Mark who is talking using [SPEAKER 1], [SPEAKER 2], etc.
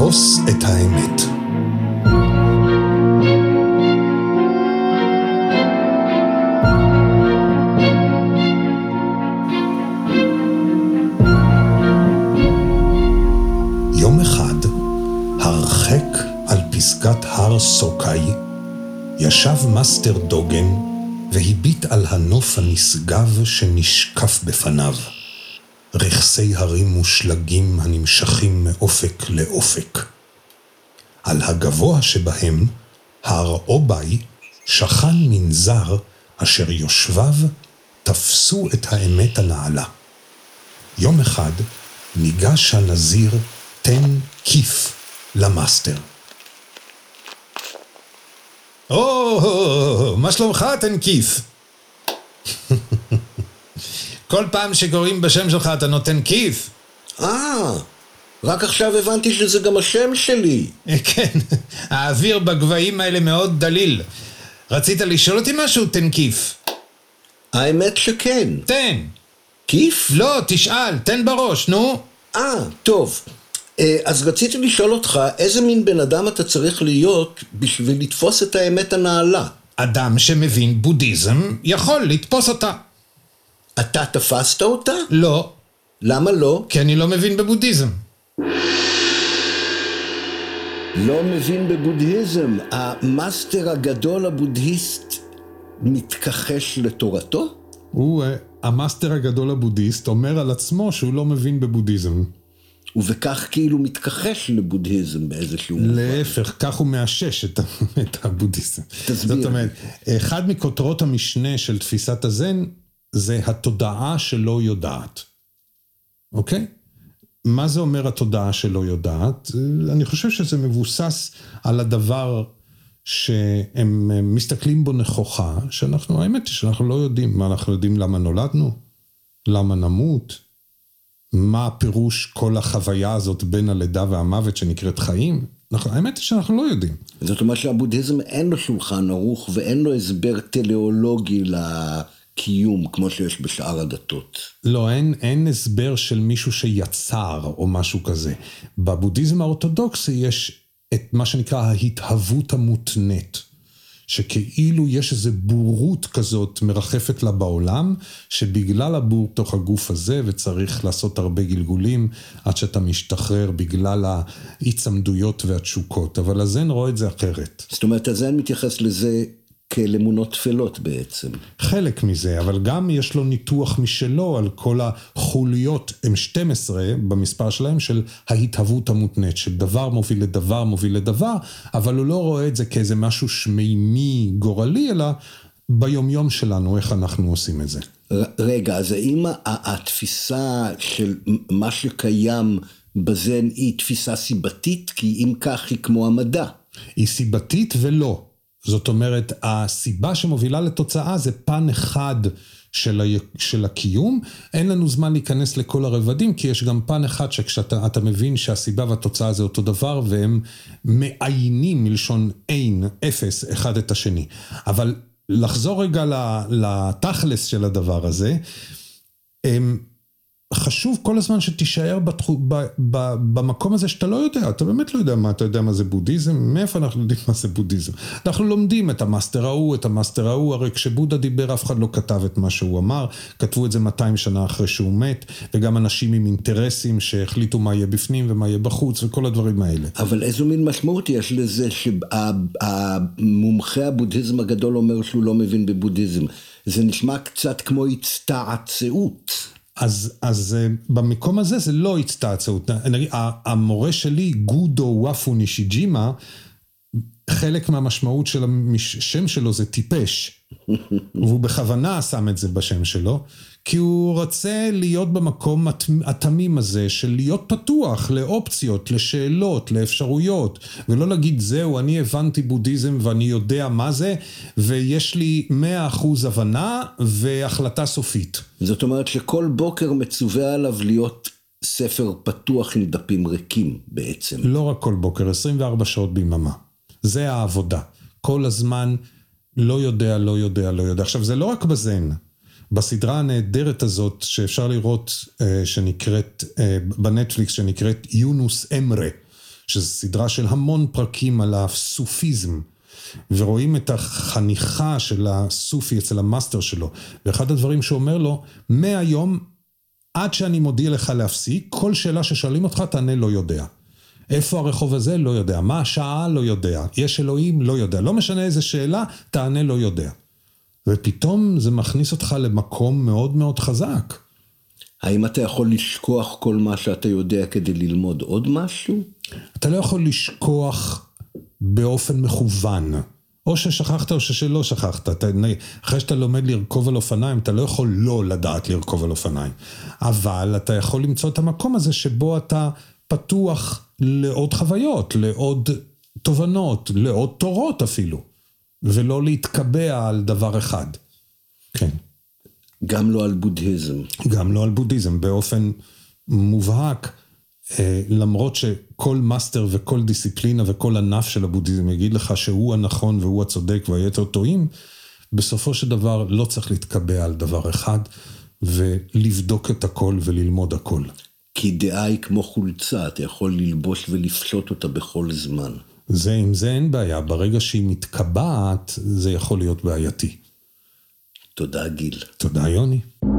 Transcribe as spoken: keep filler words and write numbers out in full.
[SPEAKER 1] לתפוס את האמת. יום אחד, הרחק על פסגת הר סוקאי, ישב מאסטר דוגן והביט על הנוף הנשגב שנשקף בפניו. רכסי הרים מושלגים הנמשכים מאופק לאופק. על הגבוה שבהם, הר אובי, שכן מנזר אשר יושביו תפסו את האמת הנעלה. יום אחד ניגש הנזיר תן כיף למאסטר. או, מה שלומך תן כיף? כל פעם שקוראים בשם שלך אתה נותן כיף.
[SPEAKER 2] אה, רק עכשיו הבנתי שזה גם השם שלי.
[SPEAKER 1] כן, האוויר בגבהים האלה מאוד דליל. רצית לשאול אותי משהו תן כיף?
[SPEAKER 2] האמת שכן.
[SPEAKER 1] תן.
[SPEAKER 2] כיף?
[SPEAKER 1] לא, תשאל, תן בראש, נו.
[SPEAKER 2] אה, טוב. אז רציתי לשאול אותך, איזה מין בן אדם אתה צריך להיות בשביל לתפוס את האמת הנעלה?
[SPEAKER 1] אדם שמבין בודהיזם יכול לתפוס אותה.
[SPEAKER 2] אתה תפסת אותה?
[SPEAKER 1] לא.
[SPEAKER 2] למה לא?
[SPEAKER 1] כי אני לא מבין בבודהיזם.
[SPEAKER 2] לא מבין בבודהיזם. המאסטר הגדול הבודהיסט מתכחש לתורתו?
[SPEAKER 1] הוא, המאסטר הגדול הבודהיסט, אומר על עצמו שהוא לא מבין בבודהיזם.
[SPEAKER 2] ובכך כאילו מתכחש לבודהיזם באיזשהו מובן.
[SPEAKER 1] להפך, כך הוא מאשש את, את הבודהיזם.
[SPEAKER 2] תסביר.
[SPEAKER 1] זאת אומרת, אחד מכותרות המשנה של תפיסת הזן, זה התודעה שלא יודעת. אוקיי? מה זה אומר התודעה שלא יודעת? אני חושב שזה מבוסס על הדבר שהם מסתכלים בו נכוחה, שאנחנו, האמת היא שאנחנו לא יודעים. מה אנחנו יודעים למה נולדנו? למה נמות? מה הפירוש כל החוויה הזאת בין הלידה והמוות שנקראת חיים? אנחנו, האמת היא שאנחנו לא יודעים.
[SPEAKER 2] זאת אומרת שהבודהיזם אין לו שולחן ערוך ואין לו הסבר טלאולוגי לקיום כמו שיש בשאר הדתות.
[SPEAKER 1] לא, אין, אין הסבר של מישהו שיצר או משהו כזה. בבודהיזם האורתודוקסי יש את מה שנקרא ההתהוות המותנית. שכאילו יש איזו בורות כזאת מרחפת לה בעולם, שבגלל הבור תוך הגוף הזה, וצריך לעשות הרבה גלגולים, עד שאתה משתחרר בגלל ההצמדויות והתשוקות, אבל הזן רואה את זה אחרת.
[SPEAKER 2] זאת אומרת, הזן מתייחס לזה כאל תפלות בעצם.
[SPEAKER 1] חלק מזה, אבל גם יש לו ניתוח משלו על כל החוליות, הם שתים עשרה במספר שלהם, של ההתהוות המותנית, של דבר מוביל לדבר מוביל לדבר, אבל הוא לא רואה את זה כאיזה משהו שמימי גורלי, אלא ביומיום שלנו, איך אנחנו עושים את זה.
[SPEAKER 2] רגע, אז האם התפיסה של מה שקיים בזן היא תפיסה סיבתית? כי אם כך היא כמו המדע.
[SPEAKER 1] היא סיבתית ולא. זאת אומרת, הסיבה שמובילה לתוצאה זה פן אחד של, ה... של הקיום. אין לנו זמן להיכנס לכל הרבדים, כי יש גם פן אחד שכשאתה אתה מבין שהסיבה והתוצאה זה אותו דבר, והם מעיינים מלשון אין, אפס, אחד את השני. אבל לחזור רגע לתכלס של הדבר הזה, הם... חשוב כל הזמן שתישאר בתחו, ב, ב, במקום הזה שאתה לא יודע, אתה באמת לא יודע מה, אתה יודע מה זה בודהיזם, מאיפה אנחנו יודעים מה זה בודהיזם? אנחנו לומדים את המאסטר ההוא, את המאסטר ההוא, הרי כשבודה דיבר אף אחד לא כתב את מה שהוא אמר, כתבו את זה מאתיים שנה אחרי שהוא מת, וגם אנשים עם אינטרסים שהחליטו מה יהיה בפנים ומה יהיה בחוץ וכל הדברים האלה.
[SPEAKER 2] אבל איזו מין משמעות יש לזה שהמומחה הבודהיזם הגדול אומר שהוא לא מבין בבודהיזם? זה נשמע קצת כמו הצטעצעות.
[SPEAKER 1] אז, אז במקום הזה זה לא הצטעצעות. המורה שלי, גודו וואפו נישיג'ימה, חלק מהמשמעות של השם שלו זה טיפש. והוא בכוונה שם את זה בשם שלו, כי הוא רוצה להיות במקום התמים הזה, של להיות פתוח לאופציות, לשאלות, לאפשרויות, ולא להגיד זהו, אני הבנתי בודהיזם ואני יודע מה זה, ויש לי מאה אחוז הבנה והחלטה סופית.
[SPEAKER 2] זאת אומרת שכל בוקר מצווה עליו להיות ספר פתוח עם דפים ריקים בעצם.
[SPEAKER 1] לא רק כל בוקר, עשרים וארבע שעות ביממה. זה העבודה. כל הזמן לא יודע, לא יודע, לא יודע. עכשיו, זה לא רק בזן. בסדרה הנהדרת הזאת שאפשר לראות, שנקראת, בנטפליקס, שנקראת יונוס אמרה, שזו סדרה של המון פרקים על הסופיזם, ורואים את החניכה של הסופי אצל המאסטר שלו, ואחד הדברים שהוא אומר לו, מהיום עד שאני מודיע לך להפסיק, כל שאלה ששואלים אותך תענה לא יודע. איפה הרחוב הזה? לא יודע. מה השעה? לא יודע. יש אלוהים? לא יודע. לא משנה איזה שאלה, תענה לא יודע. ופתאום זה מכניס אותך למקום מאוד מאוד חזק.
[SPEAKER 2] האם אתה יכול לשכוח כל מה שאתה יודע כדי ללמוד עוד משהו?
[SPEAKER 1] אתה לא יכול לשכוח באופן מכוון. או ששכחת או שלא שכחת. אתה, אחרי שאתה לומד לרכוב על אופניים, אתה לא יכול לא לדעת לרכוב על אופניים. אבל אתה יכול למצוא את המקום הזה שבו אתה פתוח לעוד חוויות, לעוד תובנות, לעוד תורות אפילו. ולא להתקבע על דבר אחד. כן.
[SPEAKER 2] גם לא על בודהיזם.
[SPEAKER 1] גם לא על בודהיזם, באופן מובהק, למרות שכל מאסטר וכל דיסציפלינה וכל ענף של הבודהיזם יגיד לך שהוא הנכון והוא הצודק והיתר טועים, בסופו של דבר לא צריך להתקבע על דבר אחד, ולבדוק את הכל וללמוד הכל.
[SPEAKER 2] כי דעה היא כמו חולצה, אתה יכול ללבוש ולפשוט אותה בכל זמן.
[SPEAKER 1] זה, עם זה אין בעיה, ברגע שהיא מתקבעת, זה יכול להיות בעייתי.
[SPEAKER 2] תודה גיל.
[SPEAKER 1] תודה יוני.